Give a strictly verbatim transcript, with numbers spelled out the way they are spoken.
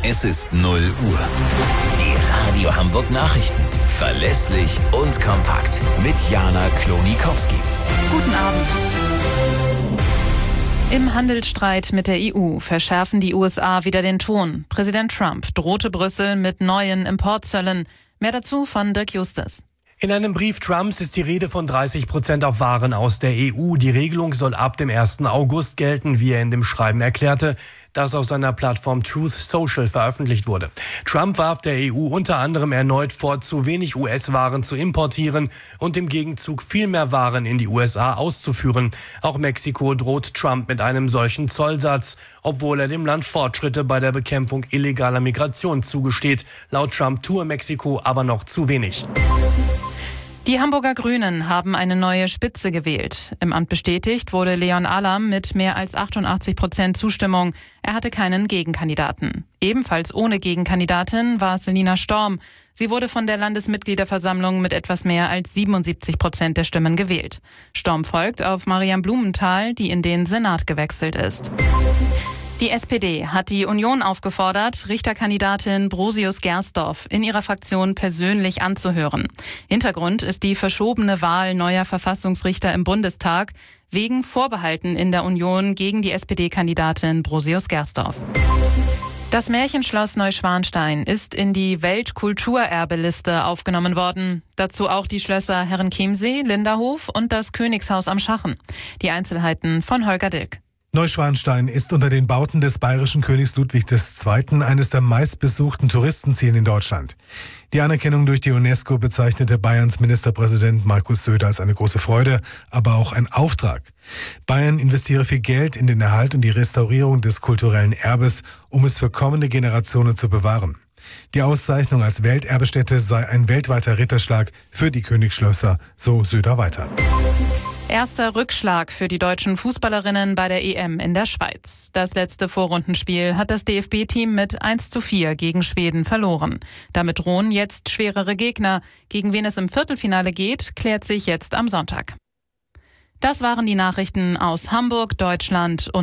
Es ist null Uhr. Die Radio Hamburg Nachrichten. Verlässlich und kompakt. Mit Jana Klonikowski. Guten Abend. Im Handelsstreit mit der E U verschärfen die U S A wieder den Ton. Präsident Trump drohte Brüssel mit neuen Importzöllen. Mehr dazu von Dirk Justus. In einem Brief Trumps ist die Rede von dreißig Prozent auf Waren aus der E U. Die Regelung soll ab dem ersten August gelten, wie er in dem Schreiben erklärte, das auf seiner Plattform Truth Social veröffentlicht wurde. Trump warf der E U unter anderem erneut vor, zu wenig U S-Waren zu importieren und im Gegenzug viel mehr Waren in die U S A auszuführen. Auch Mexiko droht Trump mit einem solchen Zollsatz, obwohl er dem Land Fortschritte bei der Bekämpfung illegaler Migration zugesteht. Laut Trump tue Mexiko aber noch zu wenig. Die Hamburger Grünen haben eine neue Spitze gewählt. Im Amt bestätigt wurde Leon Alam mit mehr als achtundachtzig Prozent Zustimmung. Er hatte keinen Gegenkandidaten. Ebenfalls ohne Gegenkandidatin war Selina Storm. Sie wurde von der Landesmitgliederversammlung mit etwas mehr als siebenundsiebzig Prozent der Stimmen gewählt. Storm folgt auf Mariam Blumenthal, die in den Senat gewechselt ist. Die S P D hat die Union aufgefordert, Richterkandidatin Brosius Gersdorf in ihrer Fraktion persönlich anzuhören. Hintergrund ist die verschobene Wahl neuer Verfassungsrichter im Bundestag wegen Vorbehalten in der Union gegen die S P D-Kandidatin Brosius Gersdorf. Das Märchenschloss Neuschwanstein ist in die Weltkulturerbeliste aufgenommen worden. Dazu auch die Schlösser Herrenchiemsee, Linderhof und das Königshaus am Schachen. Die Einzelheiten von Holger Dilk. Neuschwanstein ist unter den Bauten des bayerischen Königs Ludwig der Zweite. eines der meistbesuchten Touristenziele in Deutschland. Die Anerkennung durch die UNESCO bezeichnete Bayerns Ministerpräsident Markus Söder als eine große Freude, aber auch ein Auftrag. Bayern investiere viel Geld in den Erhalt und die Restaurierung des kulturellen Erbes, um es für kommende Generationen zu bewahren. Die Auszeichnung als Welterbestätte sei ein weltweiter Ritterschlag für die Königsschlösser, so Söder weiter. Erster Rückschlag für die deutschen Fußballerinnen bei der E M in der Schweiz. Das letzte Vorrundenspiel hat das D F B-Team mit eins zu vier gegen Schweden verloren. Damit drohen jetzt schwerere Gegner. Gegen wen es im Viertelfinale geht, klärt sich jetzt am Sonntag. Das waren die Nachrichten aus Hamburg, Deutschland und